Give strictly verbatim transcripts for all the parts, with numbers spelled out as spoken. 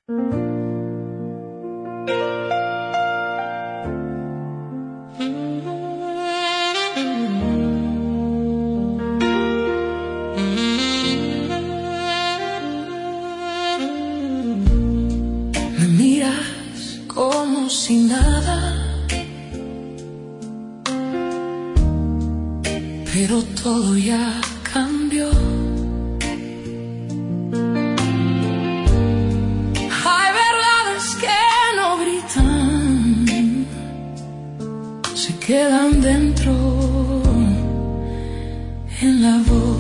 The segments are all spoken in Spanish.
Me miras como si nada, pero todo ya cambió. Hay verdades que no gritan, se quedan dentro en la voz.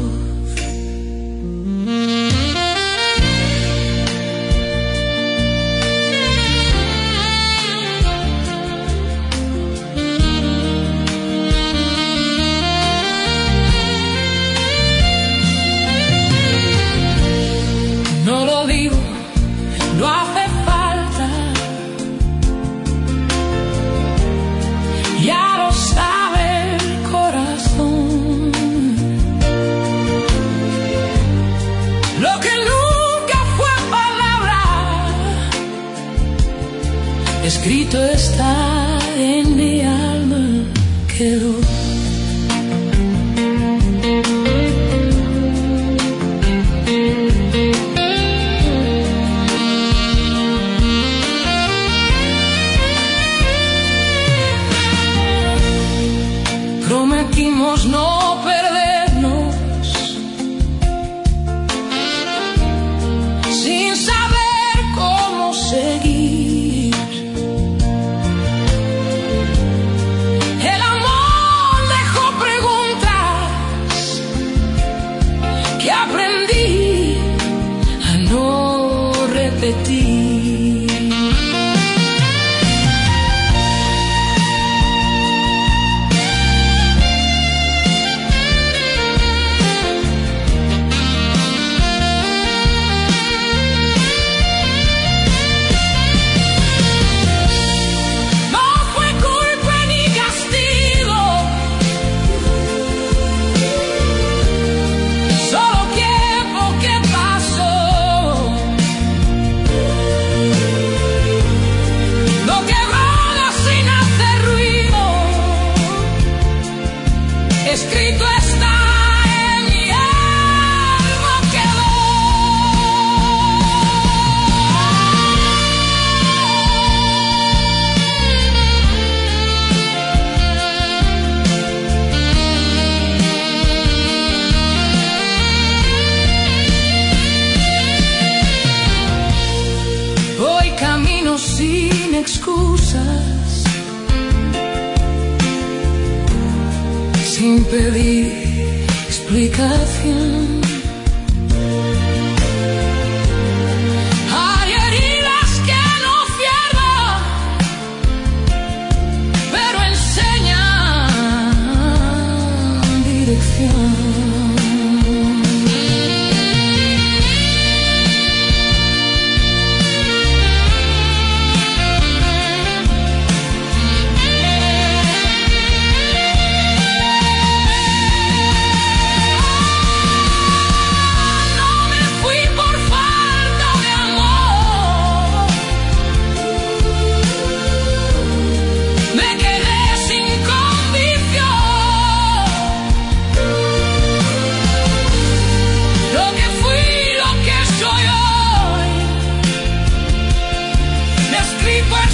No lo digo, no hace falta, ya lo sabe el corazón. Lo que nunca fue palabra, escrito está en mi alma, quedó. Prometimos no perdernos, sin saber cómo seguir. El amor dejó preguntas que aprendí a no repetir. Escrito está en mi alma, quedó. Hoy camino sin excusas, sin pedir explicación. Hay heridas que no cierran, pero enseñan dirección. Escrito